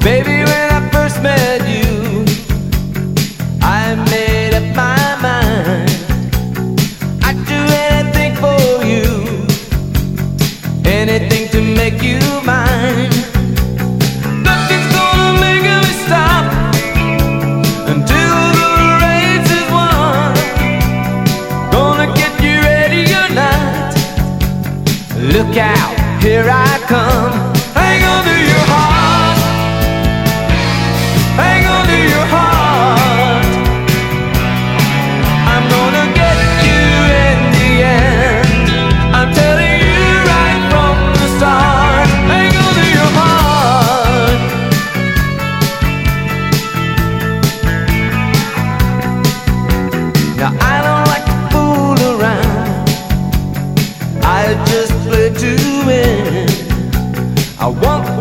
Baby, when I first met you, I made up my mind. I'd do anything for you, anything to make you mine. Nothing's gonna make me stop until the race is won. Gonna get you ready or not. Look out, here I come. Hang on to your heart. Hang on to your heart. I'm gonna get you in the end. I'm telling you right from the start. Hang on to your heart. Now I don't like to fool around. I just play to win. I want